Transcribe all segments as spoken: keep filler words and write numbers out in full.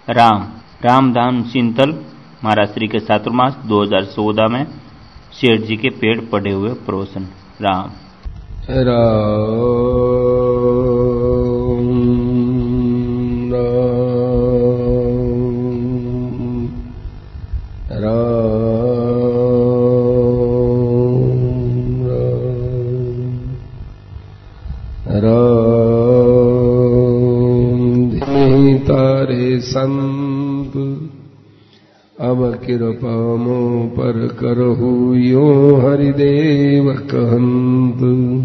राम रामधाम चिंतल महाराष्ट्री के चातुर्मास दो हज़ार चौदह में शेठ जी के पेड़ पड़े हुए प्रवचन। राम राम राम राम धीमी तारे संत अब कृपामो पर करहु यो हरिदेव कहंत।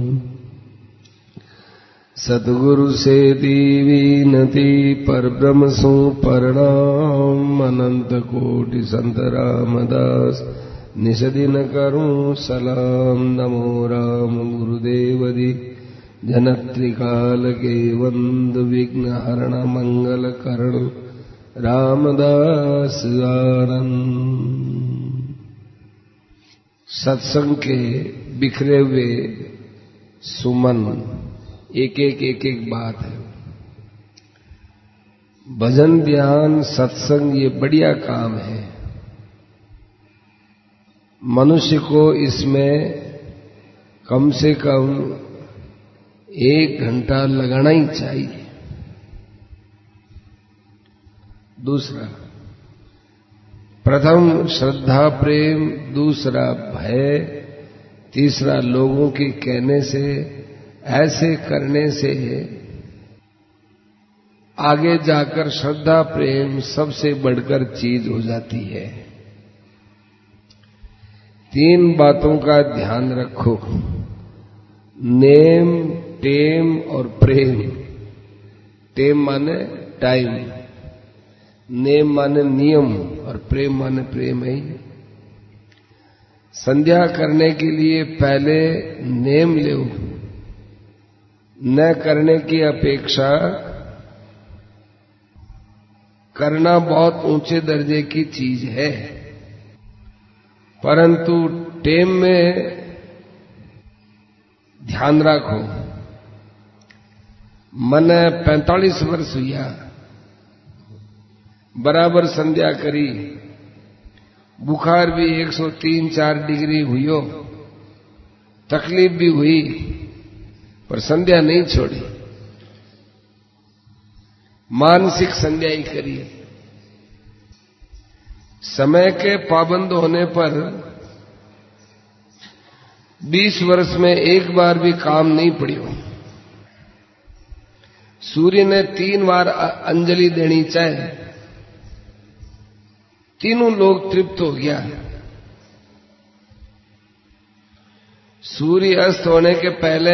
सतगुरु से दीवीनति पर ब्रह्म सो प्रणाम अनंत कोटि संत रामदास निज दिन करूं सलाम। नमो राम गुरुदेव दी जनत्रिकाल के वंद विघ्न हरण मंगल करण रामदास आनंद। सत्संग के बिखरे हुए सुमन एक एक एक एक बात है। भजन ध्यान सत्संग ये बढ़िया काम है। मनुष्य को इसमें कम से कम एक घंटा लगाना ही चाहिए। दूसरा प्रथम श्रद्धा प्रेम, दूसरा भय, तीसरा लोगों के कहने से ऐसे करने से आगे जाकर श्रद्धा प्रेम सबसे बढ़कर चीज हो जाती है। तीन बातों का ध्यान रखो, नेम टेम और प्रेम। टेम माने टाइम, नेम माने नियम और प्रेम माने प्रेम है। संध्या करने के लिए पहले नेम लो, न करने की अपेक्षा करना बहुत ऊंचे दर्जे की चीज है। परंतु टेम में ध्यान रखो, मन पैंतालीस वर्ष हुआ, बराबर संध्या करी, बुखार भी एक सौ तीन चार डिग्री हुई, तकलीफ भी हुई, पर संध्या नहीं छोड़ी, मानसिक संध्या ही करी। समय के पाबंद होने पर बीस वर्ष में एक बार भी काम नहीं पड़ी हो। सूर्य ने तीन बार अंजलि देनी चाहिए, तीनों लोग तृप्त हो गया। सूर्य अस्त होने के पहले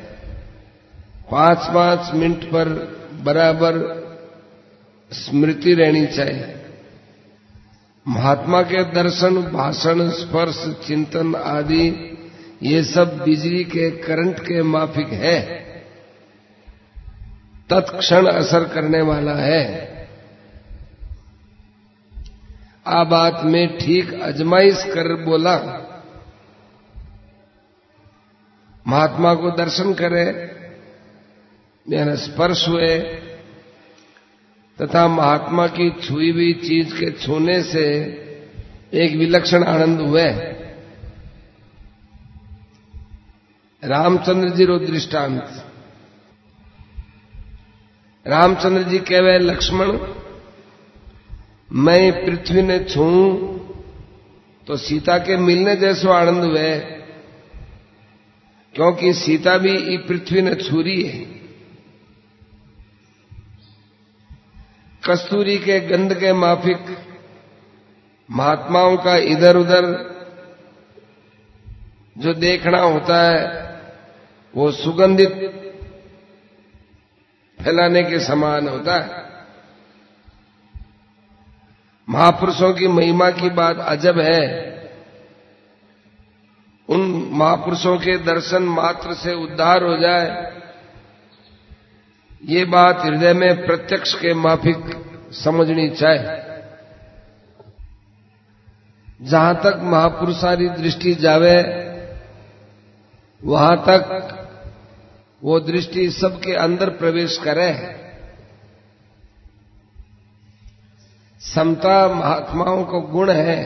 पांच पांच मिनट पर बराबर स्मृति रहनी चाहिए। महात्मा के दर्शन, भाषण, स्पर्श, चिंतन आदि ये सब बिजली के करंट के माफिक है, तत्क्षण असर करने वाला है। आ बात में ठीक अजमाइश कर बोला। महात्मा को दर्शन करे, मेरा स्पर्श हुए तथा महात्मा की छुई हुई चीज के छूने से एक विलक्षण आनंद हुए। रामचंद्र जी रो दृष्टांत। रामचंद्र जी कहवे लक्ष्मण, मैं पृथ्वी ने छू तो सीता के मिलने जैसो आनंद हुए, क्योंकि सीता भी ई पृथ्वी ने छूरी है। कस्तूरी के गंध के माफिक महात्माओं का इधर उधर जो देखना होता है वो सुगंधित फैलाने के समान होता है। महापुरुषों की महिमा की बात अजब है। उन महापुरुषों के दर्शन मात्र से उद्धार हो जाए, ये बात हृदय में प्रत्यक्ष के माफिक समझनी चाहिए। जहां तक महापुरुषारी दृष्टि जावे, वहां तक वो दृष्टि सबके अंदर प्रवेश करे। समता महात्माओं को गुण है।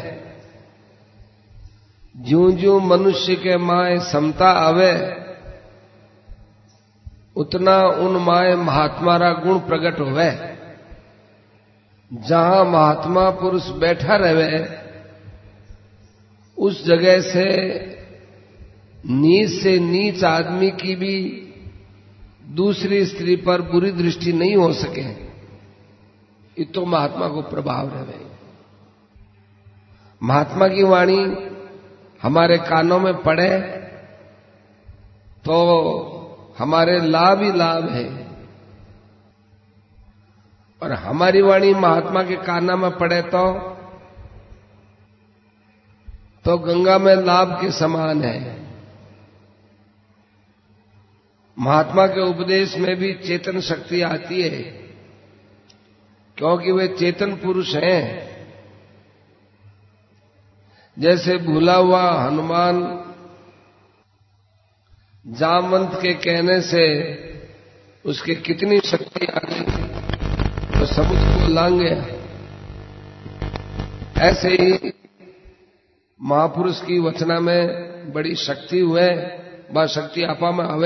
ज्यों ज्यों मनुष्य के माए समता आवे, उतना उन माए महात्मारा गुण प्रकट होवे। जहां महात्मा पुरुष बैठा रहे, उस जगह से नीच से नीच आदमी की भी दूसरी स्त्री पर बुरी दृष्टि नहीं हो सके। ये तो महात्मा को प्रभाव रहे। महात्मा की वाणी हमारे कानों में पड़े तो हमारे लाभ ही लाभ है, और हमारी वाणी महात्मा के कानों में पड़े तो तो गंगा में लाभ के समान है। महात्मा के उपदेश में भी चेतन शक्ति आती है, क्योंकि वे चेतन पुरुष हैं। जैसे भूला हुआ हनुमान जामवंत के कहने से उसके कितनी शक्ति आ गई, तो समुद्र को लांग गया। ऐसे ही महापुरुष की वचना में बड़ी शक्ति हुए, बा शक्ति आपा में आवे।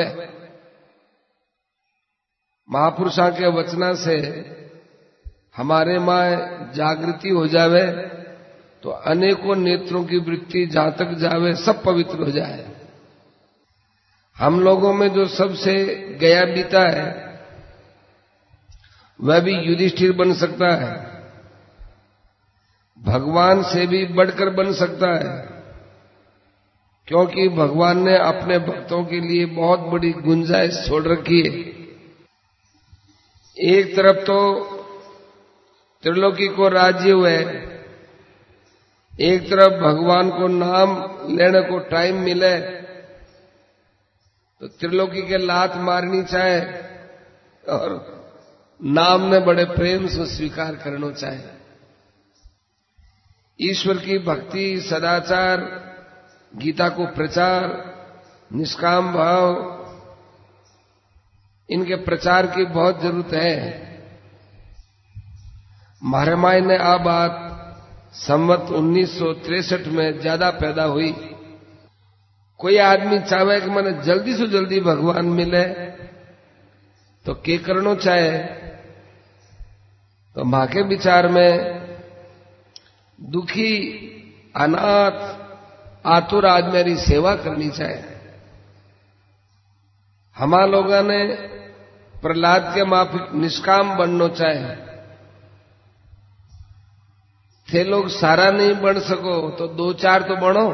महापुरुषों के वचना से हमारे में जागृति हो जावे, तो अनेकों नेत्रों की वृत्ति जहां तक जावे सब पवित्र हो जाए। हम लोगों में जो सबसे गया बीता है, वह भी युधिष्ठिर बन सकता है, भगवान से भी बढ़कर बन सकता है, क्योंकि भगवान ने अपने भक्तों के लिए बहुत बड़ी गुंजाइश छोड़ रखी है। एक तरफ तो त्रिलोकी को राज्य हुए, एक तरफ भगवान को नाम लेने को टाइम मिले, तो त्रिलोकी के लात मारनी चाहे और नाम ने बड़े प्रेम से स्वीकार करना चाहे। ईश्वर की भक्ति, सदाचार, गीता को प्रचार, निष्काम भाव, इनके प्रचार की बहुत जरूरत है। महारामाई ने आ बात संवत उन्नीस सौ तिरसठ में ज्यादा पैदा हुई। कोई आदमी चाहे कि मैंने जल्दी से जल्दी भगवान मिले, तो के करनो चाहे, तो मां के विचार में दुखी, अनाथ, आतुर आदमी मेरी सेवा करनी चाहिए। हमारे लोगों ने प्रहलाद के माफिक निष्काम बनना चाहे। थे लोग सारा नहीं बन सको तो दो चार तो बनो,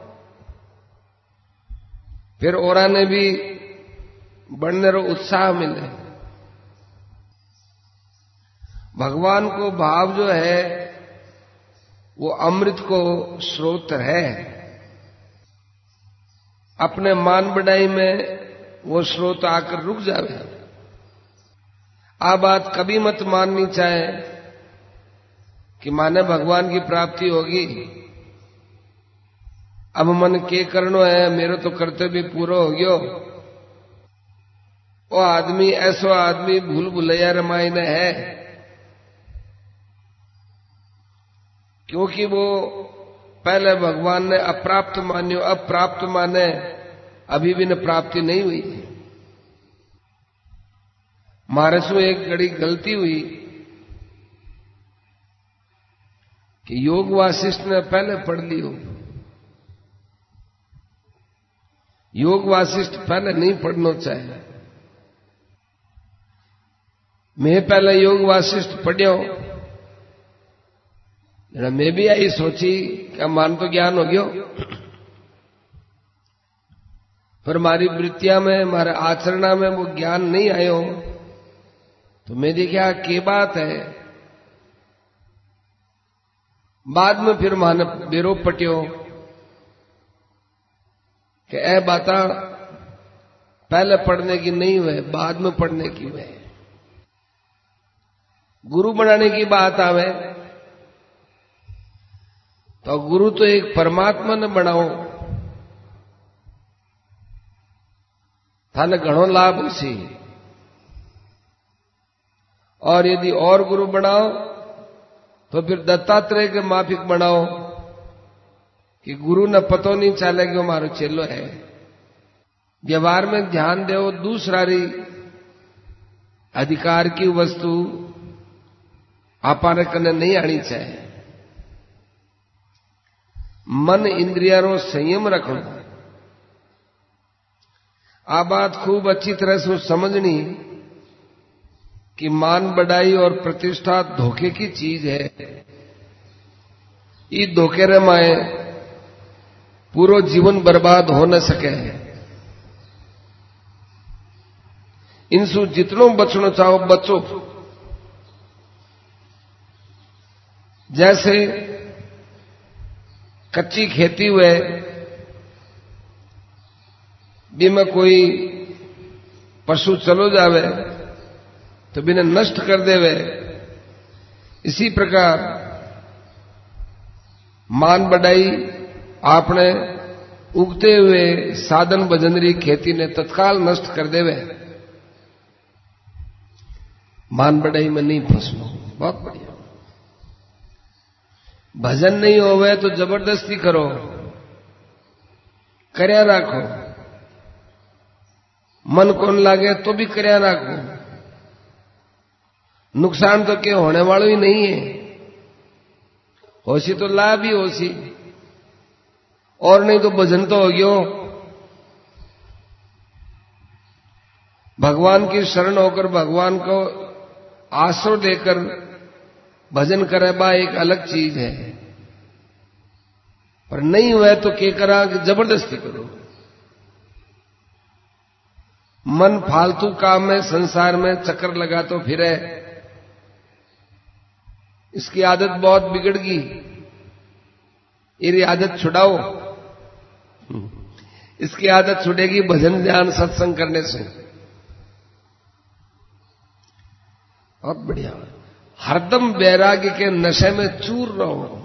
फिर औरा ने भी बढ़ने रो उत्साह मिले। भगवान को भाव जो है वो अमृत को स्रोत है। अपने मान बढ़ाई में वो स्रोत आकर रुक जावे। आ बात कभी मत माननी चाहे कि माने भगवान की प्राप्ति होगी, अब मन के करनो है, मेरे तो कर्तव्य पूरा हो गयो। वो आदमी ऐसो आदमी भूल भुलैया रामायण है, क्योंकि वो पहले भगवान ने अप्राप्त मान्यो, अब प्राप्त माने, अभी भी न प्राप्ति नहीं हुई। मारे सो एक बड़ी गलती हुई कि योग वासिष्ठ ने पहले पढ़ लियो। योग वासिष्ठ पहले नहीं पढ़ना चाहिए। मैं पहले योग वासिष्ठ पढ़ियो, मैं भी आई सोची कि मान तो ज्ञान हो गयो, पर हमारी वृत्तियां में, हमारे आचरणा में वो ज्ञान नहीं आयो। तो मैं देखा के बात है। बाद में फिर माने बेरो पटियो कि ए बाता पहले पढ़ने की नहीं हुए, बाद में पढ़ने की हुए। गुरु बनाने की बात आवे तो गुरु तो एक परमात्मा ने बनाओ, थाने घणो लाभ उसी। और यदि और गुरु बनाओ तो फिर दत्तात्रेय के माफिक बनाओ कि गुरु ने पतो नहीं चले कि हमारो चेलो है। व्यवहार में ध्यान दो, दूसरा री अधिकार की वस्तु आपाने कने नहीं आनी चाहिए। मन इंद्रिया रो संयम रखना। आ बात खूब अच्छी तरह से समझनी कि मान बढ़ाई और प्रतिष्ठा धोखे की चीज है। ई धोखे रे माए पूरा जीवन बर्बाद हो न सके। इनसु जितनो बचनो चाहो बचो। जैसे कच्ची खेती हुए भी में कोई पशु चलो जावे तो बिना नष्ट कर देवे, इसी प्रकार मान बढ़ाई आपने उगते हुए साधन भजनरी खेती ने तत्काल नष्ट कर देवे। मान बढ़ाई में नहीं फंसो। बहुत बढ़िया। भजन नहीं होवे तो जबरदस्ती करो, करया राखो। मन कौन लागे तो भी करया राखो। नुकसान तो क्यों होने वालों ही नहीं है। होशी तो लाभ ही होशी, और नहीं तो भजन तो हो गयो। भगवान की शरण होकर भगवान को आश्रय देकर भजन करे बा एक अलग चीज है। पर नहीं हुआ तो क्या करा कि जबरदस्ती करो। मन फालतू काम में संसार में चक्कर लगा तो फिरे, इसकी आदत बहुत बिगड़ गई। ये आदत छुड़ाओ। इसकी आदत छूटेगी भजन ध्यान सत्संग करने से। बहुत बढ़िया। हरदम वैराग्य के नशे में चूर रहो।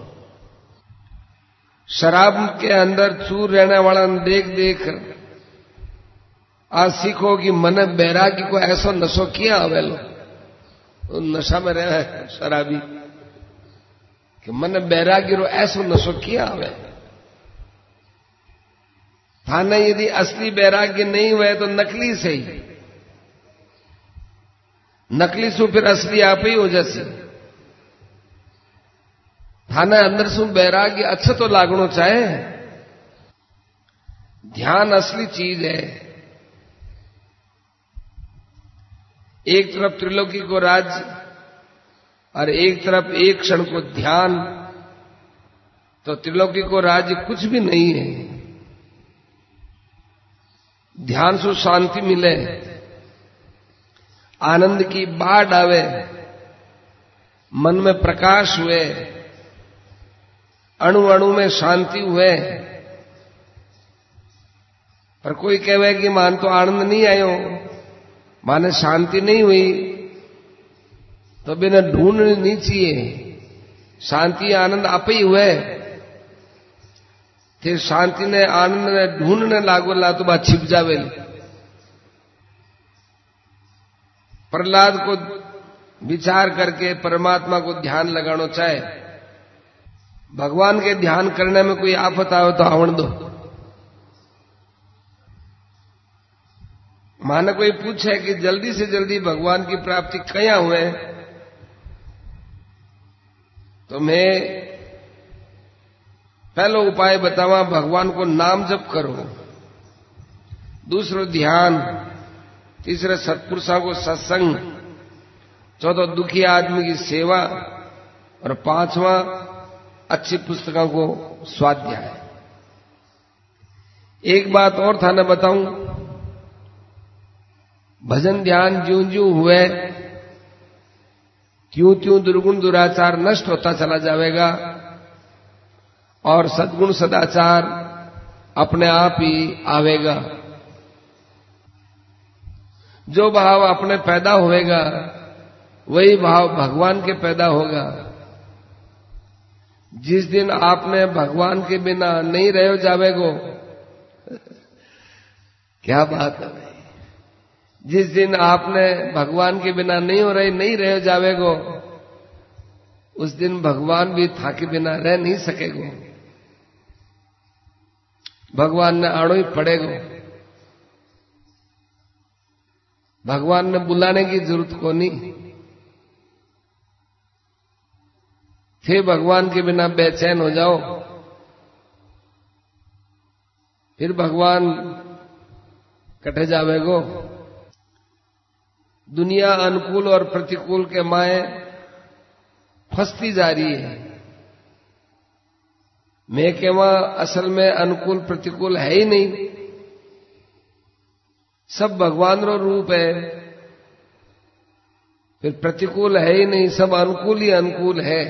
शराब के अंदर चूर रहने वाला देख देख आज सीखो कि मन वैराग्य को ऐसा नशो किया अवेलो। तो नशा में रहे शराबी कि मन वैराग्य रो ऐसो नशो किया अवे। थाने यदि असली वैराग्य नहीं हुए तो नकली से ही, नकली सु फिर असली आप ही हो जैसी। थाने अंदर सु वैराग्य अच्छा तो लागनो चाहे। ध्यान असली चीज है। एक तरफ त्रिलोकी को राज्य और एक तरफ एक क्षण को ध्यान, तो त्रिलोकी को राज्य कुछ भी नहीं है। ध्यान से शांति मिले, आनंद की बाढ़ आवे, मन में प्रकाश हुए, अणु अणु में शांति हुए। पर कोई कहे कि मान तो आनंद नहीं आयो, माने शांति नहीं हुई, तो बिना ढूंढ नहीं चाहिए। शांति आनंद आप ही हुए, फिर शांति ने आनंद ने ढूंढने लागोला तो बात छिप जावे। प्रहलाद को विचार करके परमात्मा को ध्यान लगाना चाहे। भगवान के ध्यान करने में कोई आफत आवे तो आवण दो। माने कोई पूछे कि जल्दी से जल्दी भगवान की प्राप्ति कया हुए, तो मैं पहला उपाय बतावा, भगवान को नाम जप करो। दूसरो ध्यान, तीसरे सत्पुरुषों को सत्संग, चौथा दुखी आदमी की सेवा, और पांचवा अच्छी पुस्तकों को स्वाध्याय। एक बात और था ना बताऊं, भजन ध्यान ज्यों ज्यों हुए त्यों त्यों दुर्गुण दुराचार नष्ट होता चला जाएगा और सद्गुण सदाचार अपने आप ही आवेगा। जो भाव अपने पैदा होएगा वही भाव भगवान के पैदा होगा। जिस दिन आपने भगवान के बिना नहीं रहो जावेगो, क्या बात है भाई। जिस दिन आपने भगवान के बिना नहीं हो रहे नहीं रह जावेगो, उस दिन भगवान भी थाके बिना रह नहीं सकेगो। भगवान ने आड़ो ही पड़ेगो। भगवान ने बुलाने की जरूरत को नहीं। थे भगवान के बिना बेचैन हो जाओ, फिर भगवान कटे जावेगो। दुनिया अनुकूल और प्रतिकूल के माए फंसती जा रही है। मैं कहवा असल में अनुकूल प्रतिकूल है ही नहीं, सब भगवान रो रूप है। फिर प्रतिकूल है ही नहीं, सब अनुकूल ही अनुकूल है।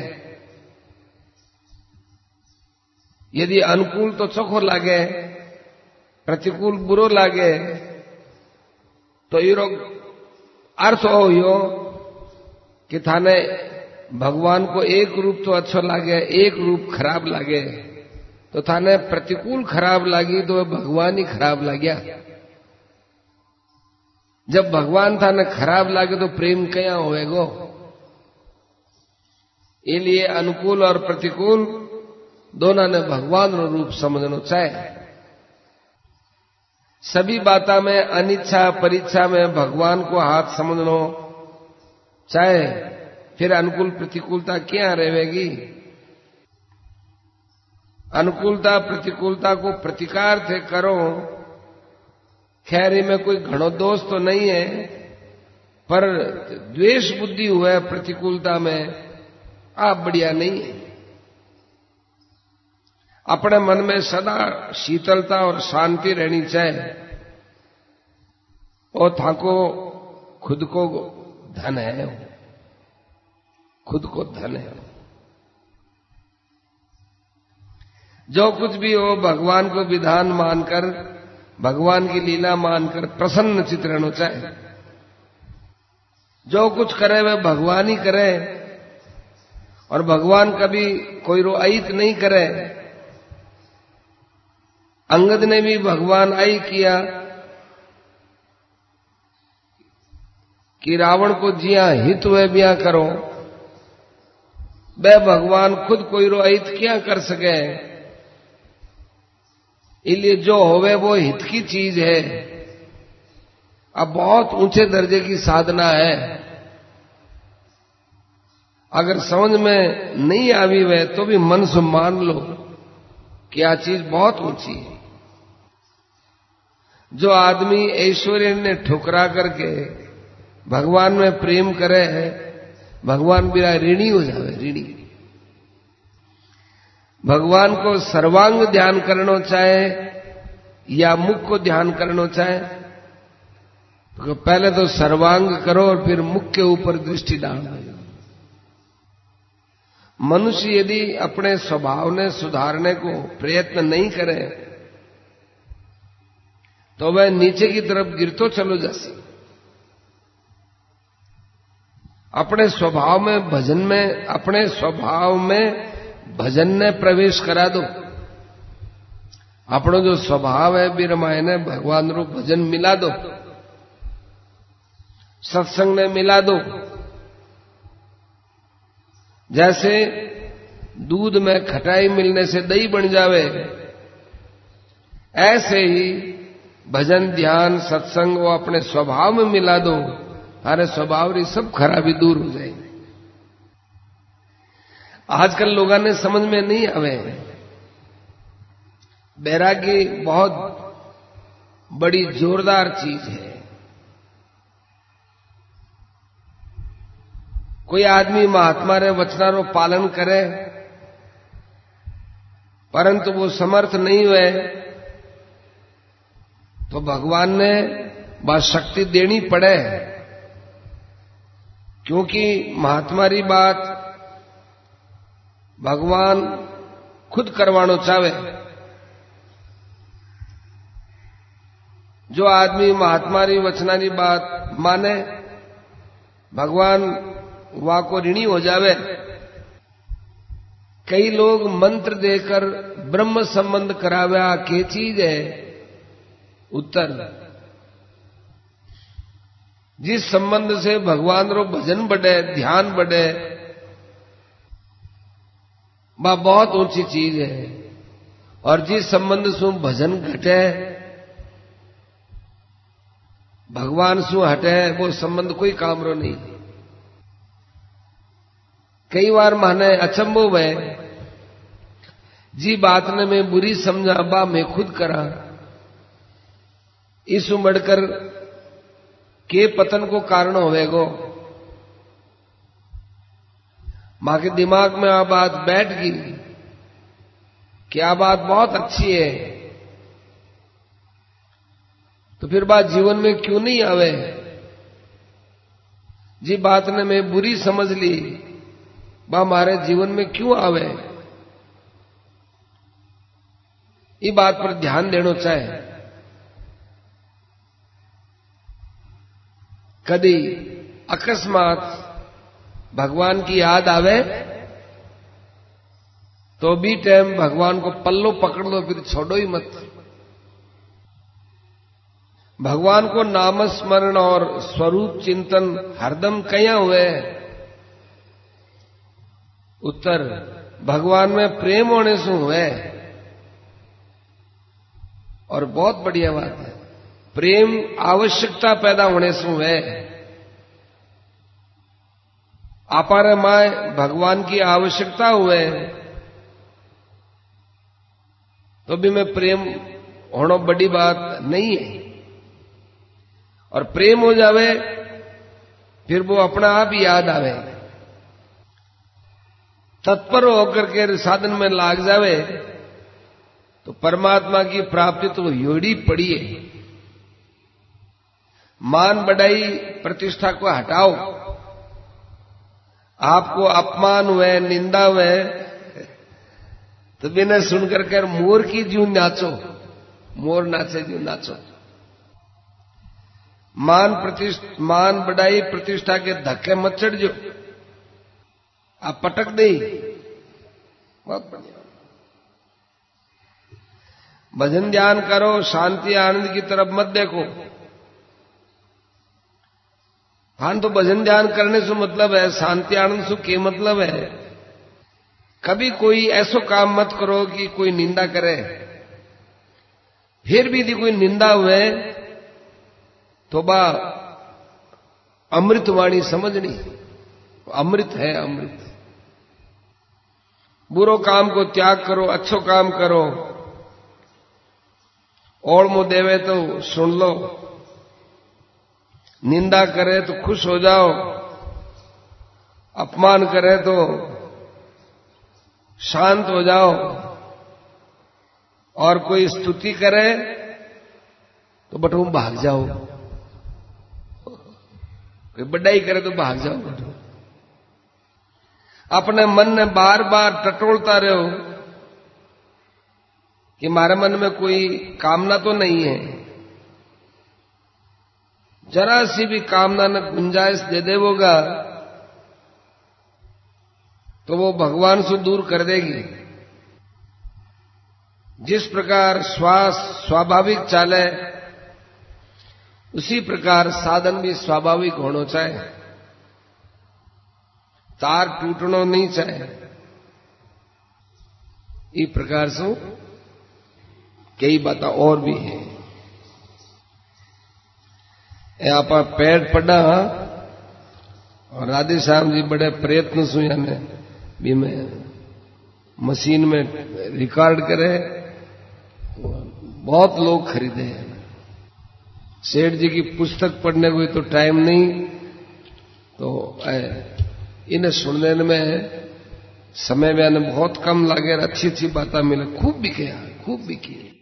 यदि अनुकूल तो चोखो लागे, प्रतिकूल बुरो लागे, तो ये अर्थ हो यो कि थाने भगवान को एक रूप तो अच्छा लागे, एक रूप खराब लागे। तो थाने प्रतिकूल खराब लागी तो भगवान ही खराब लाग्या। जब भगवान थाने खराब लागे तो प्रेम क्या होएगो। इसलिए अनुकूल और प्रतिकूल दोनों ने भगवान रो रूप समझना चाहिए। सभी बातों में अनिच्छा परीक्षा में भगवान को हाथ समझना चाहे, फिर अनुकूल प्रतिकूलता क्या रहेगी। अनुकूलता प्रतिकूलता को प्रतिकार थे करो, खैर में कोई घणो दोष तो नहीं है, पर द्वेष बुद्धि हुआ प्रतिकूलता में आप बढ़िया नहीं है। अपने मन में सदा शीतलता और शांति रहनी चाहिए। और थाको खुद को धन है, खुद को धन है। जो कुछ भी हो भगवान को विधान मानकर, भगवान की लीला मानकर प्रसन्न चित्त रहना चाहिए। जो कुछ करे वह भगवान ही करे, और भगवान कभी कोई रोअयित नहीं करे। अंगद ने भी भगवान आई किया कि रावण को जिया हित हुए बिया करो। वह भगवान खुद कोई रोअयित क्या कर सके। इसलिए जो होवे वो हित की चीज है। अब बहुत ऊंचे दर्जे की साधना है। अगर समझ में नहीं आवी वे तो भी मन से मान लो कि यह चीज बहुत ऊंची है। जो आदमी ऐश्वर्य ने ठुकरा करके भगवान में प्रेम करे है, भगवान बिना ऋणी हो जावे, ऋणी। भगवान को सर्वांग ध्यान करना चाहे या मुख को ध्यान करना चाहे, तो पहले तो सर्वांग करो और फिर मुख के ऊपर दृष्टि डालो। मनुष्य यदि अपने स्वभाव ने सुधारने को प्रयत्न नहीं करे तो वह नीचे की तरफ गिरतो चलो जैसे। अपने स्वभाव में भजन में अपने स्वभाव में भजन ने प्रवेश करा दो। अपनो जो स्वभाव है बिरमाए ने भगवान रो भजन मिला दो, सत्संग ने मिला दो। जैसे दूध में खटाई मिलने से दही बन जावे, ऐसे ही भजन ध्यान सत्संग वो अपने स्वभाव में मिला दो, अरे स्वभाव री सब खराबी दूर हो जाएगी। आजकल लोगों ने समझ में नहीं आवे, बैरागी बहुत बड़ी जोरदार चीज है। कोई आदमी महात्मा रे वचनारो पालन करे परंतु वो समर्थ नहीं हुए तो भगवान ने बात शक्ति देनी पड़े, क्योंकि महात्मा री बात भगवान खुद करवानो चाहे। जो आदमी महात्मा री वचना री बात माने भगवान वहां को ऋणी हो जावे। कई लोग मंत्र देकर ब्रह्म संबंध करावे, के चीज है उत्तर। जिस संबंध से भगवान रो भजन बढ़े, ध्यान बढ़े, बा बहुत ऊंची चीज है। और जिस संबंध सु भजन घटे भगवान सु हटे वो संबंध कोई कामरो नहीं। कई बार माने अचंभो है जी बात ने मैं बुरी समझा बा मैं खुद करा इस उमड़कर के पतन को कारण होवेगो। मां के दिमाग में आ बात बैठ गई क्या बात बहुत अच्छी है तो फिर बात जीवन में क्यों नहीं आवे। जी बात ने मैं बुरी समझ ली बा हमारे जीवन में क्यों आवे। ये बात पर ध्यान देना चाहे। कभी अकस्मात भगवान की याद आवे तो भी टाइम भगवान को पल्लो पकड़ लो फिर छोड़ो ही मत। भगवान को नाम स्मरण और स्वरूप चिंतन हरदम कया हुए। उत्तर भगवान में प्रेम होने से हुए। और बहुत बढ़िया बात है प्रेम आवश्यकता पैदा होने से हुए। आपारे माए भगवान की आवश्यकता हुए तो भी मैं प्रेम होना बड़ी बात नहीं है। और प्रेम हो जावे फिर वो अपना आप ही याद आवे तत्पर होकर के साधन में लाग जावे तो परमात्मा की प्राप्ति तो योड़ी पड़ी है। मान बढ़ाई प्रतिष्ठा को हटाओ। आपको अपमान हुए निंदा हुए तो बिना सुनकर कर मोर की जू नाचो मोर नाचे जू नाचो। मान प्रतिष्ठा मान बढ़ाई प्रतिष्ठा के धक्के मत चढ़ जो आप पटक दे। बहुत बढ़िया भजन ध्यान करो शांति आनंद की तरफ मत देखो। हाँ तो भजन ध्यान करने से मतलब है शांति आनंद से क्या मतलब है। कभी कोई ऐसा काम मत करो कि कोई निंदा करे। फिर भी यदि कोई निंदा हुए तो बा अमृतवाणी समझनी। अमृत है अमृत। बुरो काम को त्याग करो अच्छो काम करो। और मुंह देवे तो सुन लो निंदा करे तो खुश हो जाओ अपमान करे तो शांत हो जाओ और कोई स्तुति करे तो बटू भाग जाओ। कोई बड़ाई करे तो भाग जाओ बटू। अपने मन में बार बार टटोलता रहो कि हमारे मन में कोई कामना तो नहीं है। जरा सी भी कामना न गुंजाइश दे देवोगा तो वो भगवान से दूर कर देगी। जिस प्रकार श्वास स्वाभाविक चाले उसी प्रकार साधन भी स्वाभाविक होना चाहिए। तार टूटना नहीं चाहिए। इस प्रकार से कई बातें और भी हैं। आप पेड़ पड़ा और राधे श्याम जी बड़े प्रयत्न से यानी भी में मशीन में रिकॉर्ड करे बहुत लोग खरीदे हैं। सेठ जी की पुस्तक पढ़ने को तो टाइम नहीं तो इन्हें सुनने में समय में बहुत कम लगे। अच्छी अच्छी बातें मिले खूब बिके खूब बिकी।